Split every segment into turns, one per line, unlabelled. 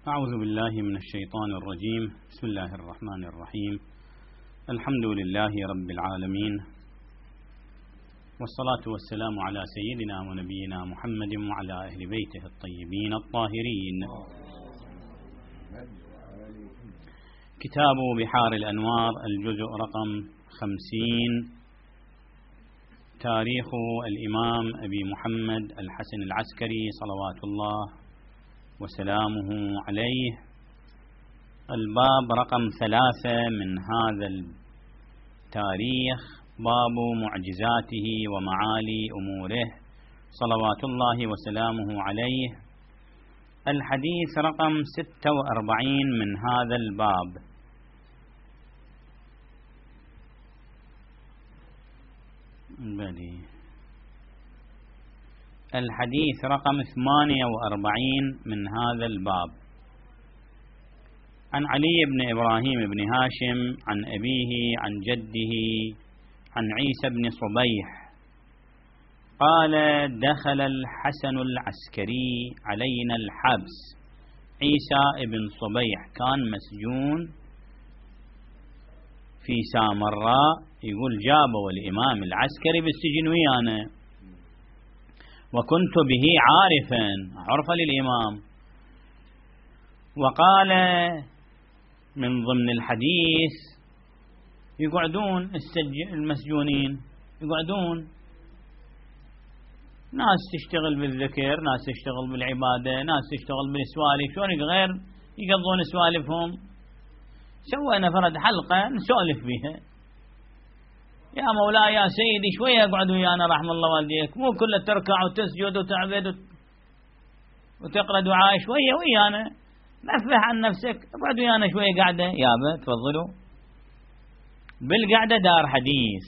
أعوذ بالله من الشيطان الرجيم. بسم الله الرحمن الرحيم. الحمد لله رب العالمين، والصلاة والسلام على سيدنا ونبينا محمد وعلى أهل بيته الطيبين الطاهرين. كتاب بحار الأنوار، الجزء رقم 50، تاريخ الإمام أبي محمد الحسن العسكري صلوات الله وسلامه عليه. الباب رقم 3 من هذا التاريخ، باب معجزاته ومعالي أموره صلوات الله وسلامه عليه. الحديث رقم 46 من هذا الباب. الحديث رقم 48 من هذا الباب. عن علي بن إبراهيم بن هاشم عن أبيه عن جده عن عيسى بن صبيح قال: دخل الحسن العسكري علينا الحبس. عيسى بن صبيح كان مسجون في سامراء، يقول جابوا الإمام العسكري بالسجن ويانا، وكنت به عارفا، عرف للإمام. وقال من ضمن الحديث: يقعدون المسجونين، يقعدون ناس تشتغل بالذكر، ناس تشتغل بالعبادة، ناس تشتغل بالسوالف، شلون غير يقضون سوالفهم. سوينا فرد حلقة نسولف بها: يا مولاي يا سيدي شوية اقعد ويانا رحم الله والديك، مو كله تركع وتسجد وتعبد وتقرأ دعاء، شوية ويانا نفح عن نفسك، اقعد ويانا شوية قاعدة. يابا تفضلوا. بالقعدة دار حديث.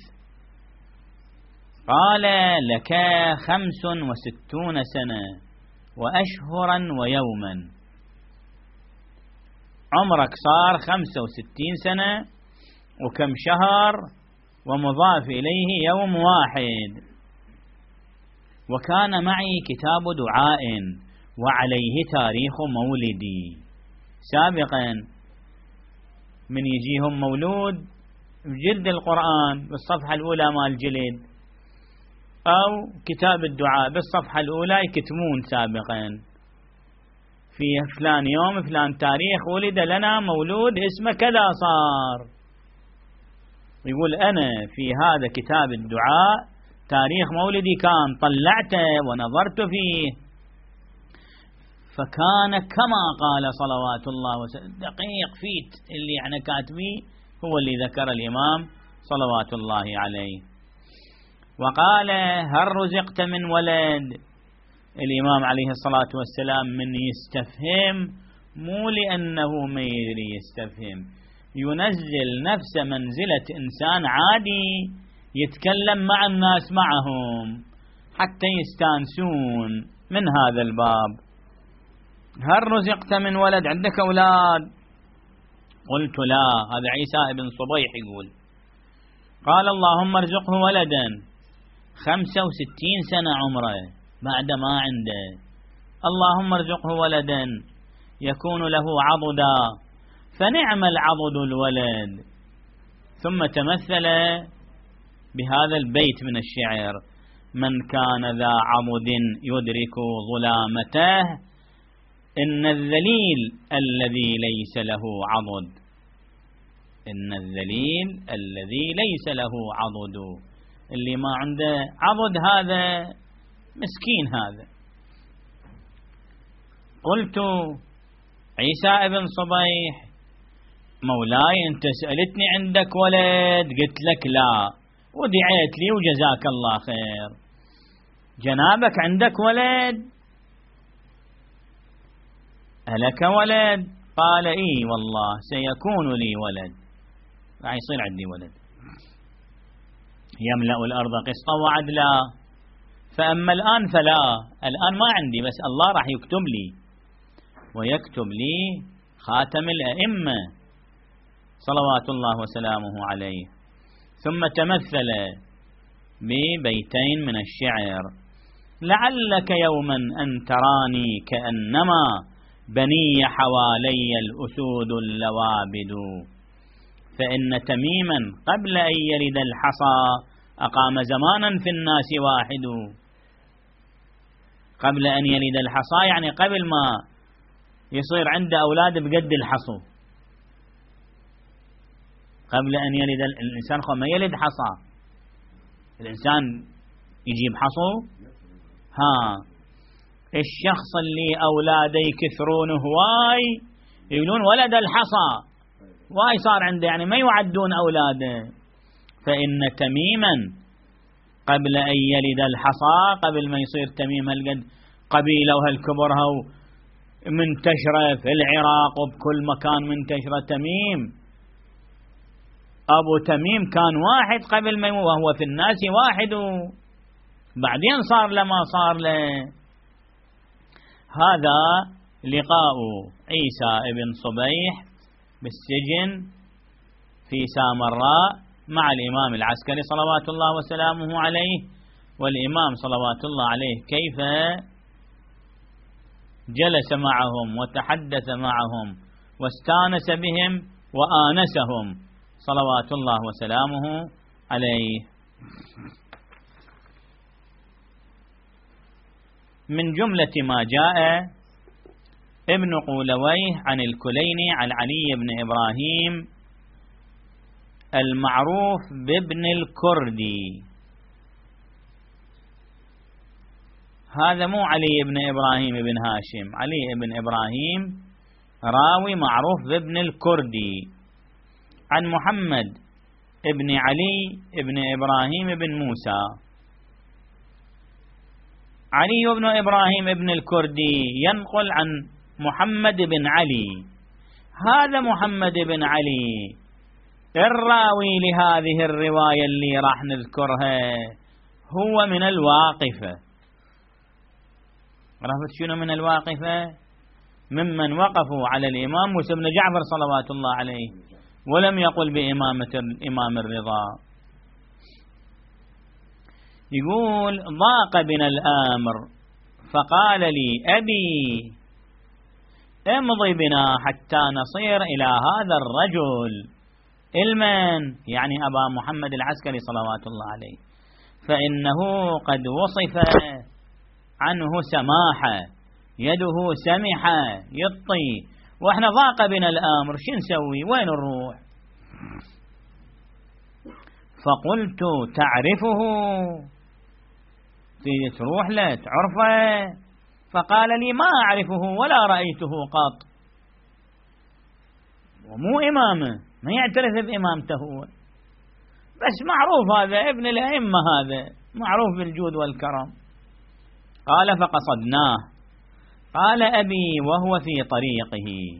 قال: لك 65 سنة وأشهرا ويوما. عمرك صار 65 سنة وكم شهر ومضاف إليه يوم واحد. وكان معي كتاب دعاء وعليه تاريخ مولدي. سابقا من يجيهم مولود بجلد القرآن بالصفحة الأولى مال الجلد، أو كتاب الدعاء بالصفحة الأولى يكتمون سابقا في فلان يوم فلان تاريخ ولد لنا مولود اسمه كذا صار. يقول أنا في هذا كتاب الدعاء تاريخ مولدي كان طلعته ونظرت فيه، فكان كما قال صلوات الله وسلم، دقيق فيت اللي احنا كاتبيه هو اللي ذكر الإمام صلوات الله عليه. وقال: هل رزقت من ولد؟ الإمام عليه الصلاة والسلام من يستفهم، مو لأنه ما يدري يستفهم، ينزل نفس منزلة إنسان عادي يتكلم مع الناس معهم حتى يستانسون من هذا الباب. هل رزقت من ولد؟ عندك أولاد؟ قلت لا. هذا عيسى بن صبيح يقول. قال: اللهم ارزقه ولدا. 65 سنة عمره بعد ما عنده. اللهم ارزقه ولدا يكون له عضدا، فنعم العضد الولد. ثم تمثل بهذا البيت من الشعر: من كان ذا عضد يدرك ظلامته، إن الذليل الذي ليس له عضد. إن الذليل الذي ليس له عضد، اللي ما عنده عضد هذا مسكين. هذا قلت: عيسى بن صبيح مولاي أنت سألتني عندك ولد، قلت لك لا، ودعيت لي وجزاك الله خير. جنابك عندك ولد؟ ألك ولد؟ قال: إي والله سيكون لي ولد، راح يصير عندي ولد يملأ الأرض قسطا وعدلا. فأما الآن فلا، الآن ما عندي، بس الله راح يكتب لي، ويكتب لي خاتم الأئمة صلوات الله وسلامه عليه. ثم تمثل ببيتين من الشعر: لعلك يوما أن تراني كأنما بني حوالي الأسود اللوابد. فإن تميما قبل أن يلد الحصى أقام زمانا في الناس واحد. قبل أن يلد الحصى يعني قبل ما يصير عنده أولاد بقد الحصو، قبل أن يلد الإنسان ما يلد حصى، الإنسان يجيب حصو. الشخص اللي أولاده يكثرون هواي يقولون ولد الحصى، واي صار عنده، يعني ما يعدون أولاده. فإن تميما قبل أن يلد الحصى، قبل ما يصير تميم هالقد قبيلة وهالكبرها منتشرة في العراق وبكل مكان منتشرة تميم، أبو تميم كان واحد قبل ما وهو في الناس واحد، بعدين صار لما صار له. هذا لقاء عيسى ابن صبيح بالسجن في سامراء مع الإمام العسكري صلوات الله وسلامه عليه. والإمام صلوات الله عليه كيف جلس معهم وتحدث معهم واستانس بهم وآنسهم صلوات الله وسلامه عليه. من جملة ما جاء ابن قولويه عن الكليني عن علي بن إبراهيم المعروف بابن الكردي. هذا مو علي بن إبراهيم بن هاشم، علي بن إبراهيم راوي معروف بابن الكردي عن محمد ابن علي ابن إبراهيم بن موسى. علي بن إبراهيم ابن الكردي ينقل عن محمد بن علي. هذا محمد بن علي الراوي لهذه الرواية اللي راح نذكرها هو من الواقفة. عرفت شنو من الواقفة؟ ممن وقفوا على الإمام موسى بن جعفر صلوات الله عليه ولم يقل بإمامة الإمام الرضا. يقول ضاق بنا الأمر فقال لي أبي امضي بنا حتى نصير إلى هذا الرجل المن، يعني أبا محمد العسكري صلوات الله عليه، فإنه قد وصف عنه سماحة، يده سمحة يطي، وإحنا ضاق بنا الأمر، شو نسوي؟ وين نروح؟ فقلت تعرفه؟ تيجي تروح له تعرفه؟ فقال لي ما أعرفه ولا رأيته قط، ومو إمامه، ما يعترف بإمامته هو، بس معروف هذا ابن الأئمة، هذا معروف بالجود والكرم. قال فقصدناه. قال أبي وهو في طريقه.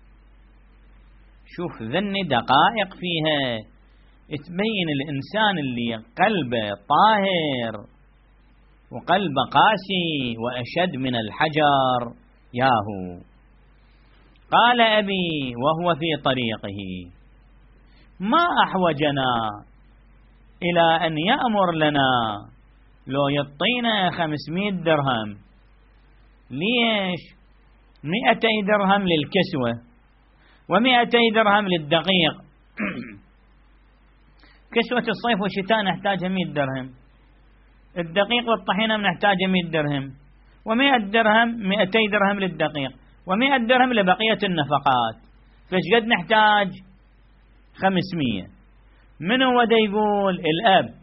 شوف ذني دقائق فيها تبين الإنسان اللي قلبه طاهر وقلبه قاسي وأشد من الحجر ياهو. قال أبي وهو في طريقه ما أحوجنا إلى أن يأمر لنا لو يعطينا 500 درهم. ليش؟ 200 درهم للكسوة و200 درهم للدقيق. كسوة الصيف والشتاء نحتاجها 100 درهم، الدقيق والطحينة نحتاجها 100 درهم، و100 درهم 200 درهم للدقيق، و100 درهم لبقية النفقات. فايش قد نحتاج؟ 500. من هو دا يقول؟ الأب.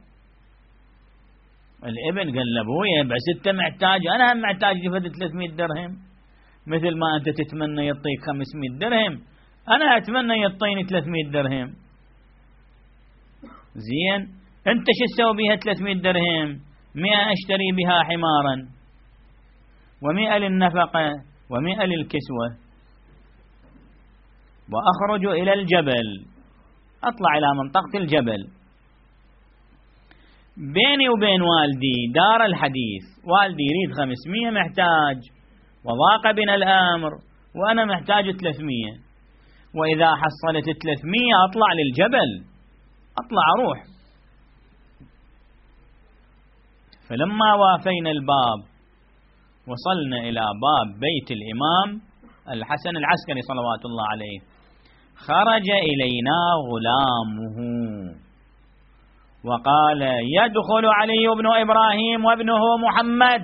الابن قال لأبويا بس أنت محتاج، أنا هم محتاج لفد 300 درهم، مثل ما أنت تتمنى يعطيك 500 درهم أنا أتمنى يعطيني 300 درهم. زين، أنت شو تسوي بها 300 درهم؟ 100 أشتري بها حمارا، و100 للنفقة، و100 للكسوة، وأخرج إلى الجبل، أطلع إلى منطقة الجبل، بيني وبين والدي دار الحديث، والدي يريد 500 محتاج وضاق بنا الأمر، وأنا محتاج 300، وإذا حصلت 300 أطلع للجبل، أطلع أروح. فلما وافينا الباب وصلنا إلى باب بيت الإمام الحسن العسكري صلوات الله عليه: خرج إلينا غلامه وقال: يدخل علي بن إبراهيم وابنه محمد.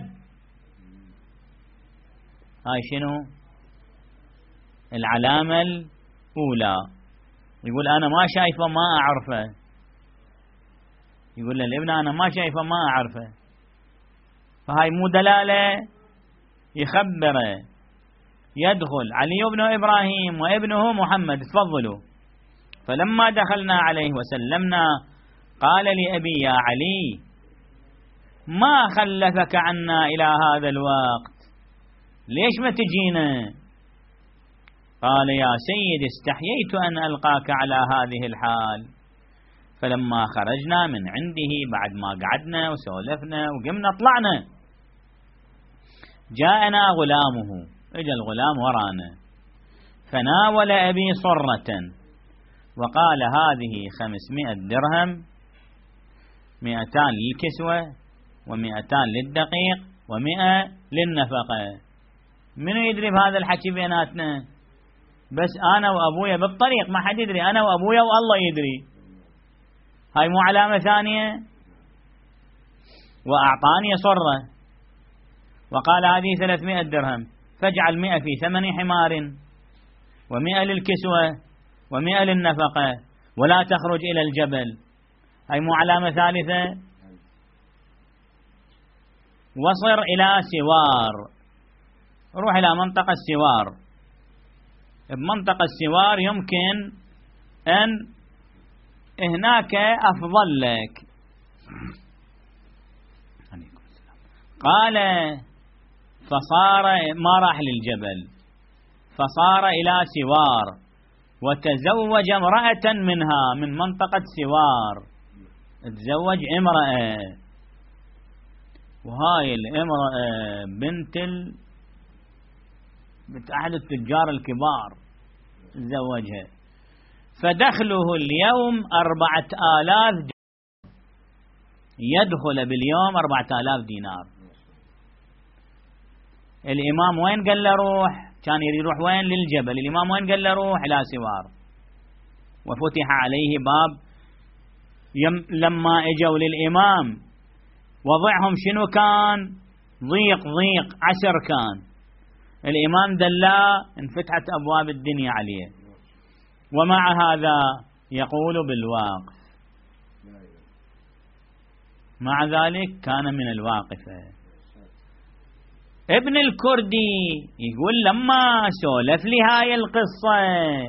هاي شنو العلامة الأولى؟ يقول أنا ما شايفه ما أعرفه، يقول للابن أنا ما شايفه ما أعرفه، فهاي مو دلالة، يخبره: يدخل علي بن إبراهيم وابنه محمد، تفضلوا. فلما دخلنا عليه وسلمنا قال لأبي: يا علي، ما خلفك عنا إلى هذا الوقت، ليش ما تجينا؟ قال: يا سيد، استحييت أن ألقاك على هذه الحال. فلما خرجنا من عنده بعد ما قعدنا وسولفنا وقمنا طلعنا، جاءنا غلامه، اجى الغلام ورانا، فناول أبي صرة وقال: هذه 500 درهم، 200 للكسوة و200 للدقيق و100 للنفقة. منو يدري بهذا الحكي بيناتنا؟ بس أنا وأبويا بالطريق، ما حد يدري، أنا وأبويا والله يدري. هاي مو علامة ثانية؟ وأعطاني صرة وقال: هذه 300 درهم، فاجعل 100 في ثمن حمار و100 للكسوة و100 للنفقة ولا تخرج إلى الجبل. هاي مو علامة ثالثة؟ وصر إلى سوار، روح إلى منطقة السوار. بمنطقة السوار يمكن أن هناك أفضل لك. قال: فصار، ما راح للجبل، فصار إلى سوار وتزوج امرأة منها، من منطقة سوار تزوج امرأة، وهاي الامرأة بنت أحد التجار الكبار تزوجها، فدخله اليوم 4000 دينار، يدخل باليوم 4000 دينار. الإمام وين قال له روح؟ كان يريد يروح وين؟ للجبل. الإمام وين قال له روح؟ إلى سوار. وفتح عليه باب. لما اجوا للإمام وضعهم شنو كان؟ ضيق 10 كان. الإمام دلا انفتحت أبواب الدنيا عليه، ومع هذا يقول بالواقف، مع ذلك كان من الواقفة. ابن الكردي يقول: لما سولف لي هاي القصة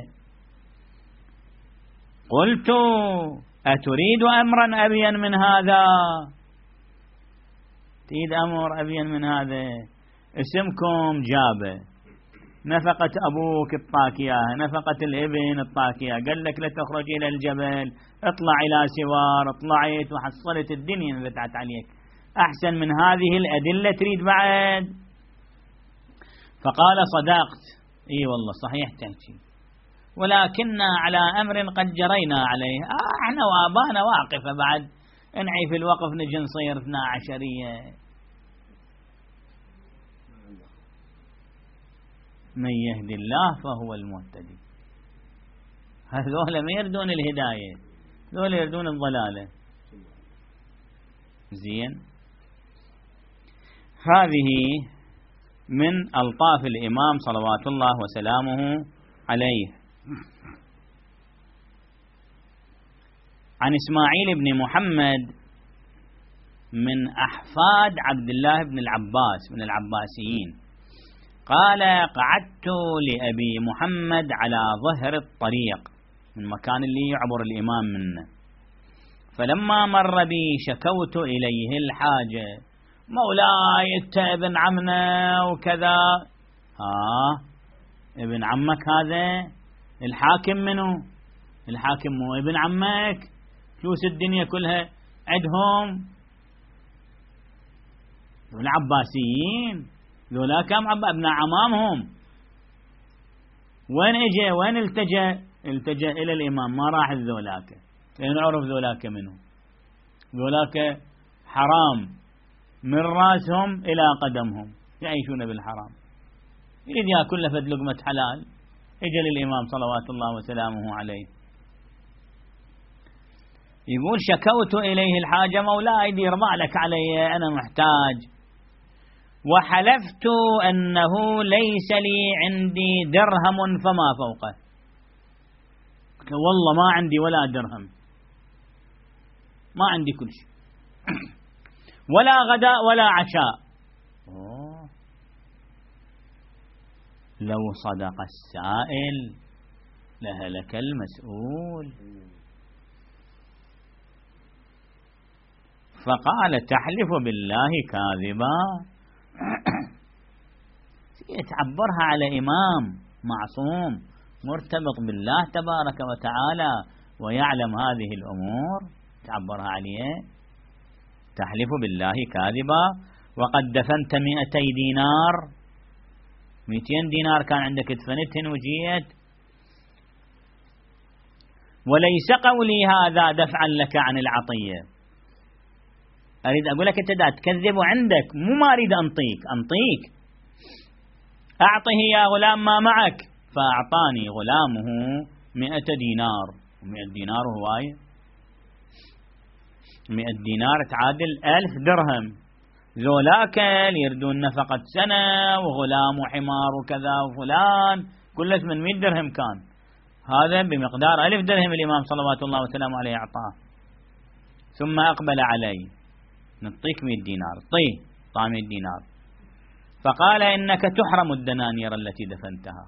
قلت: أتريد أمرا أبين من هذا؟ تريد أمر أبين من هذا؟ اسمكم جابه، نفقة أبوك الطاكية، نفقة الابن الطاكية، قال لك لا تخرج إلى الجبل، اطلع إلى سوار، طلعت وحصلت الدنيا انفتحت عليك، أحسن من هذه الأدلة تريد بعد؟ فقال: صدقت، اي والله صحيح تحكي، ولكننا على أمر قد جرينا عليه، احنا وابانا واقفة، بعد انعي في الوقف نجي نصير 12. من يهدي الله فهو المهتدي. هذول ما يردون الهداية، هذول يردون الضلالة. زين، هذه من ألطاف الإمام صلوات الله وسلامه عليه. عن إسماعيل بن محمد من أحفاد عبد الله بن العباس من العباسيين قال: قعدت لأبي محمد على ظهر الطريق، من مكان اللي يعبر الإمام منه، فلما مر بي شكوت إليه الحاجة: مولاي انت ابن عمنا وكذا. ابن عمك هذا؟ الحاكم منه؟ الحاكم مو ابن عمك؟ فلوس الدنيا كلها عندهم العباسيين، ذولا كم ابناء عمامهم. وين اجى؟ وين التجأ الى الامام، ما راح ذولاك، لان عرف ذولاك منه، ذولاك حرام من راسهم الى قدمهم، يعيشون بالحرام. يريد يأكل لفد لقمة حلال، اجى للإمام صلوات الله وسلامه عليه يقول شكوت إليه الحاجة، مولاي دير بالك علي أنا محتاج، وحلفت أنه ليس لي عندي درهم فما فوقه، قلت له والله ما عندي ولا درهم، ما عندي كل شيء ولا غداء ولا عشاء. لو صدق السائل لهلك المسؤول. فقال تحلف بالله كاذبا. تعبرها على إمام معصوم مرتبط بالله تبارك وتعالى ويعلم هذه الأمور، تعبرها عليه تحلف بالله كاذبا وقد دفنت 200 دينار، 200 دينار كان عندك دفنتهن وجيت، وليس قولي هذا دفعا لك عن العطية. أريد أقول لك أنت دا تكذب عندك، مو ما أريد أنطيك أعطه يا غلام ما معك. فأعطاني غلامه 100 دينار، 100 دينار هواي، 100 دينار تعادل 1000 درهم. ذولاك يردون نفقة سنة وغلام وحمار وكذا وفلان، كله 800 درهم كان، هذا بمقدار 1000 درهم الإمام صلوات الله وسلامه عليه أعطاه. ثم أقبل علي نعطيك 100 دينار، طيب 100 دينار. فقال إنك تحرم الدنانير التي دفنتها.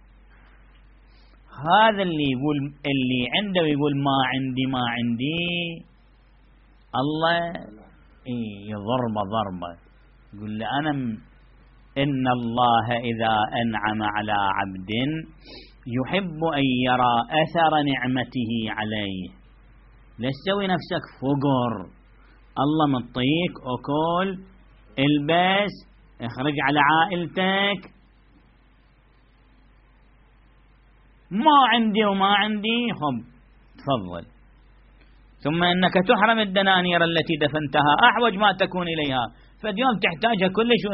هذا اللي يقول، اللي عنده يقول ما عندي الله يضرب ضربة، يقول له أنا إن الله إذا أنعم على عبد يحب أن يرى أثر نعمته عليه. لا تسوي نفسك فقر، الله مطيك أكل البس اخرج على عائلتك، ما عندي وما عندي، خب تفضل. ثم إنك تحرم الدنانير التي دفنتها أحوج ما تكون إليها، فاليوم تحتاجها كلش.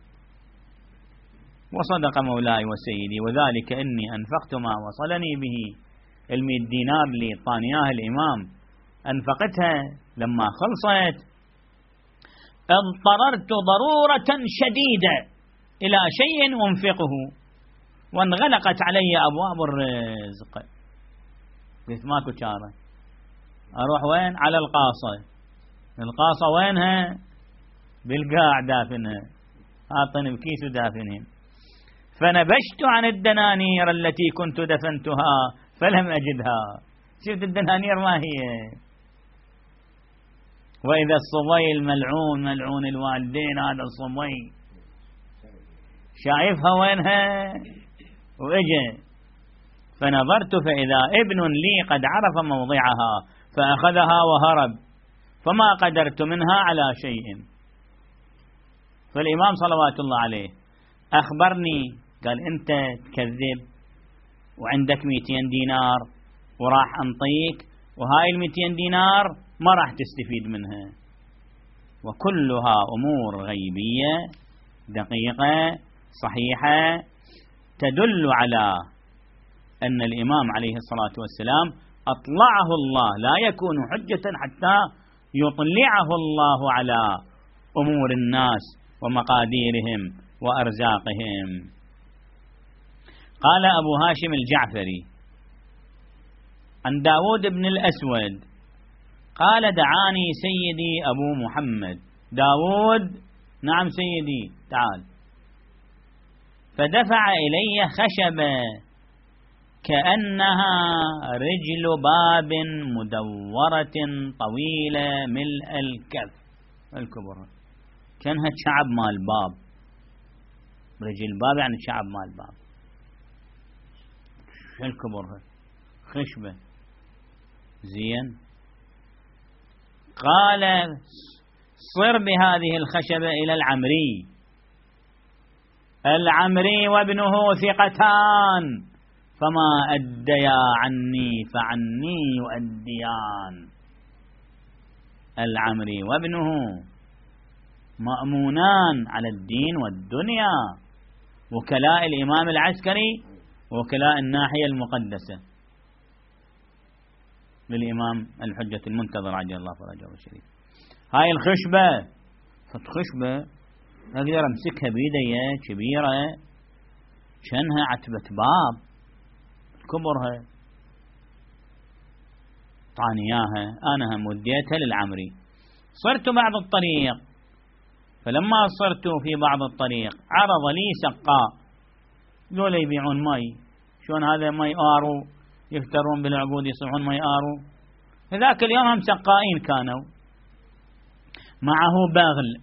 وصدق مولاي وسيدي، وذلك إني أنفقت ما وصلني به 100 دينار اللي طانياه الإمام، أنفقتها لما خلصت اضطررت ضرورة شديدة إلى شيء أنفقه، وانغلقت علي أبواب الرزق. قلت ماكو شارة، أروح وين؟ على القاصة وينها؟ بالقاع دافنها، حاطن بكيس ودافنهم. فنبشت عن الدنانير التي كنت دفنتها فلم أجدها. شفت الدنانير ما هي؟ وإذا الصبي ملعون الوالدين، هذا الصبي شايفها وينها؟ وإجا فنظرت فإذا ابن لي قد عرف موضعها فأخذها وهرب، فما قدرت منها على شيء. فالإمام صلوات الله عليه أخبرني، قال أنت تكذب وعندك 200 دينار وراح أنطيك، وهاي 200 دينار ما راح تستفيد منها، وكلها أمور غيبية دقيقة صحيحة تدل على أن الإمام عليه الصلاة والسلام أطلعه الله، لا يكون حجة حتى يطلعه الله على أمور الناس ومقاديرهم وأرزاقهم. قال أبو هاشم الجعفري عن داود بن الأسود قال دعاني سيدي أبو محمد. داود نعم سيدي تعال. فدفع إلي خشبة كأنها رجل باب مدورة طويلة ملء الكف الكبر، كانها شعب مال باب، رجل باب يعني شعب مال باب، شو الكبر خشبة زين. قال صر بهذه الخشبة إلى العمري وابنه ثقتان فما أديا عني فعني يؤديان. العمري وابنه مأمونان على الدين والدنيا، وكلاء الإمام العسكري وكلاء الناحية المقدسة للإمام الحجة المنتظر عجل الله فرجه الشريف. هاي الخشبة خشبة أقدر أمسكها بيدي كبيرة شنها عتبة باب كبرها، طعني إياها أنا هم وديتها للعمري. صرت بعض الطريق، فلما صرت في بعض الطريق عرض لي سقاء، قالوا لي يبيعون مي، شلون هذا مي آرو، يفترون بالعقود يصبحون مي آرو. فذاك اليوم هم سقائين كانوا، معه باغل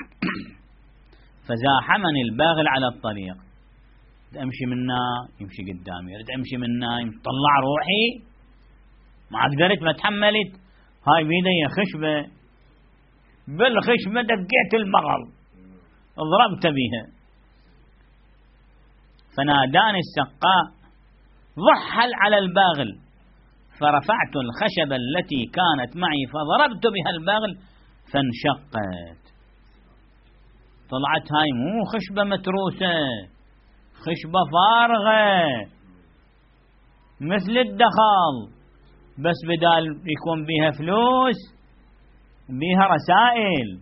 فزاحمني الباغل على الطريق، أمشي منا يمشي قدامي، أمشي منا طلع روحي، ما قدرت ما تحملت. هاي بيدي خشبة، بالخشبة دقيت البغل ضربت بها، فناداني السقاء ضحل على الباغل، فرفعت الخشبة التي كانت معي فضربت بها الباغل فانشقت. طلعت هاي مو خشبة متروسة، خشبة فارغة مثل الدخل، بس بدال يكون بها فلوس بها رسائل.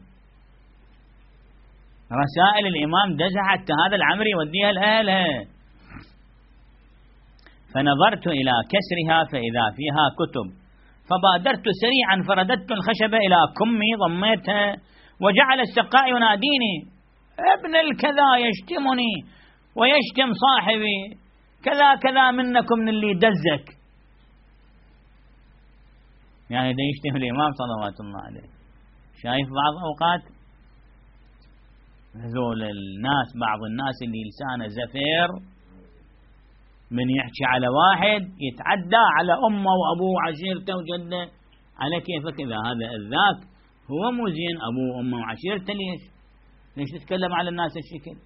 رسائل الإمام دزها حتى هذا العمري يوديها لأهلها. فنظرت إلى كسرها فإذا فيها كتب، فبادرت سريعا فرددت الخشبة إلى كمي ضميتها، وجعل السقاء يناديني ابن الكذا يشتمني ويشتم صاحبي كذا كذا منكم من اللي دزك، يعني ده يشتم الإمام صلوات الله عليه. شايف بعض أوقات هذول الناس، بعض الناس اللي لسانه زفير من يحكي على واحد يتعدى على أمه وأبوه وعشيرته وجده على كيفك. إذا هذا الذاك هو مو زين أبوه وأمه وعشيرته، ليش تتكلم على الناس الشكل؟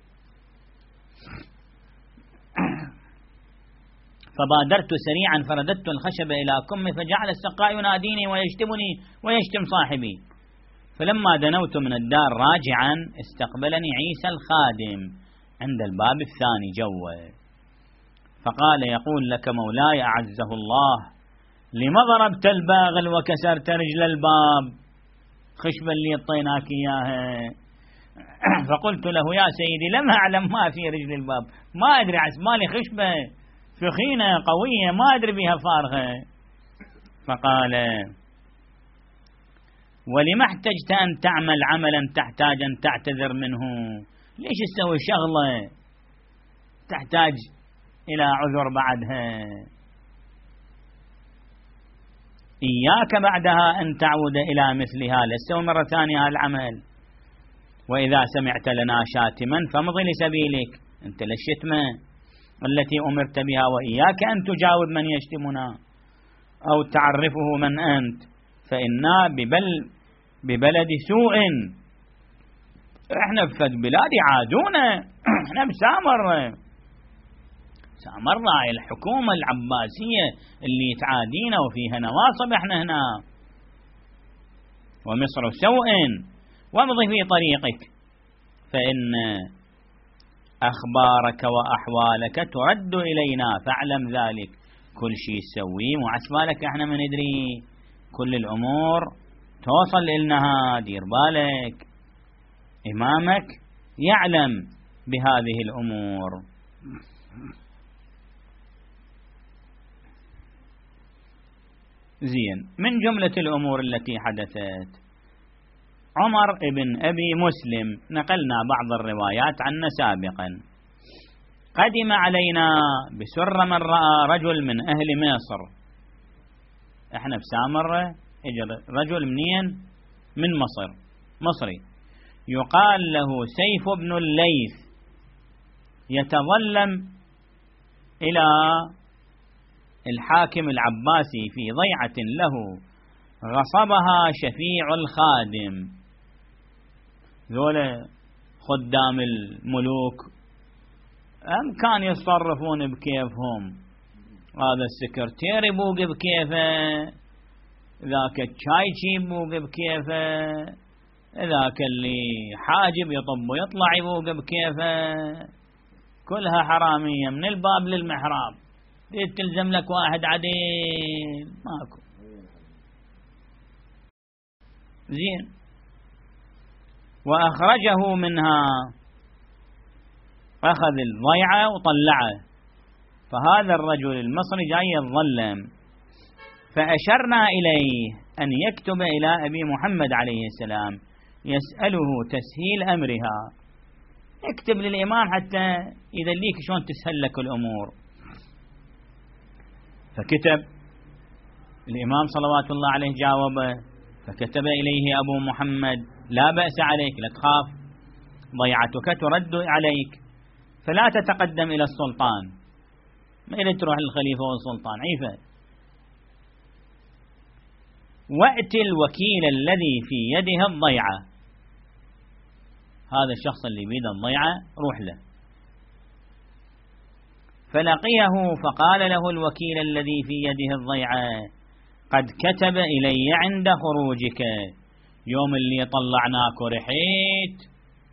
فبادرت سريعا فرددت الخشبة إلى كمي، فجعل السقاء يناديني ويشتمني ويشتم صاحبي. فلما دنوت من الدار راجعا استقبلني عيسى الخادم عند الباب الثاني جوه، فقال يقول لك مولاي أعزه الله لما ضربت الباغل وكسرت رجل الباب، خشبة اللي اعطيناك إياها. فقلت له يا سيدي لم أعلم ما في رجل الباب، ما أدري عسمالي خشبة ثخينة قوية ما أدري بها فارغة. فقال ولما احتجت أن تعمل عملا تحتاج أن تعتذر منه، ليش تسوي شغلة تحتاج إلى عذر بعدها؟ إياك بعدها أن تعود إلى مثلها، لا تسوي مرة ثانية العمل. وإذا سمعت لنا شاتما فامضي لسبيلك، أنت للشتمة التي أمرت بها، وإياك أن تجاوب من يشتمنا أو تعرفه من أنت، فإنا ببلد سوء، إحنا في بلاد عادونا، إحنا سامرنا الحكومة العباسية اللي تعادينا وفيها نواصب، إحنا هنا ومصر سوء، وامضي في طريقك فإن أخبارك وأحوالك ترد إلينا، فاعلم ذلك. كل شيء تسويه وعسبالك احنا ما ندري، كل الأمور توصل إلناها، دير بالك، إمامك يعلم بهذه الأمور. زين، من جملة الأمور التي حدثت عمر ابن أبي مسلم، نقلنا بعض الروايات عنه سابقا، قدم علينا بسر من رأى رجل من أهل مصر، احنا بسامرة، اجى رجل منين؟ من مصر، مصري، يقال له سيف بن الليث، يتظلم إلى الحاكم العباسي في ضيعة له غصبها شفيع الخادم. ذولا خدام الملوك أم كان يتصرفون بكيفهم، هذا السكرتير يبوق بكيفه، ذاك الشايشي يبوق بكيفه، ذاك اللي حاجب يطب ويطلع يبوق بكيفه، كلها حرامية من الباب للمحراب، تريد تلزم لك واحد عديل ماكو. زين. وأخرجه منها، أخذ الضيعة وطلعه. فهذا الرجل المصري جاي يتظلم، فأشرنا إليه أن يكتب إلى أبي محمد عليه السلام يسأله تسهيل أمرها، اكتب للإمام حتى إذا ليك شلون تسهل لك الأمور. فكتب الإمام صلوات الله عليه جاوبه، فكتب إليه أبو محمد: لا بأس عليك، لا تخاف، ضيعتك ترد عليك، فلا تتقدم إلى السلطان، ما إلى تروح للخليفة والسلطان عيفة، وأت الوكيل الذي في يده الضيعة، هذا الشخص اللي بيده الضيعة روح له. فلقيه فقال له الوكيل الذي في يده الضيعة: قد كتب إلي عند خروجك، يوم اللي طلعناك ورحيت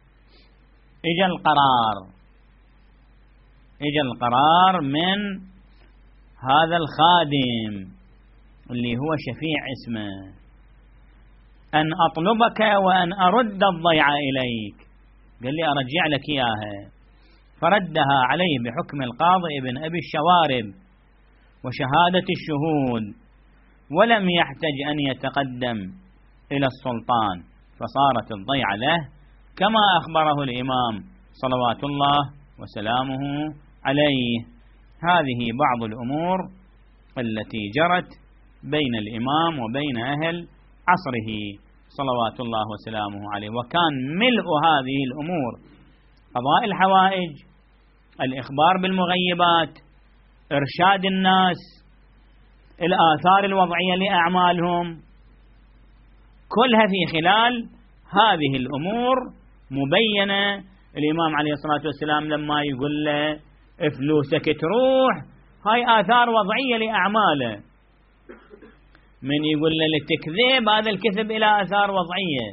اجى القرار من هذا الخادم اللي هو شفيع اسمه أن أطلبك وأن أرد الضيعة إليك. قال لي أرجع لك إياها، فردها عليه بحكم القاضي ابن أبي الشوارب وشهادة الشهود، ولم يحتج أن يتقدم إلى السلطان، فصارت الضيعة له كما أخبره الإمام صلوات الله وسلامه عليه. هذه بعض الأمور التي جرت بين الإمام وبين أهل عصره صلوات الله وسلامه عليه. وكان ملء هذه الأمور قضاء الحوائج، الإخبار بالمغيبات، إرشاد الناس، الآثار الوضعية لأعمالهم، كلها في خلال هذه الأمور مبينة. الإمام عليه الصلاة والسلام لما يقول له فلوسك تروح، هاي آثار وضعية لأعماله. من يقول له لتكذب، هذا الكذب إلى آثار وضعية،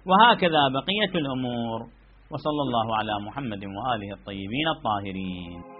وهكذا بقية الأمور. وصلى الله على محمد وآله الطيبين الطاهرين.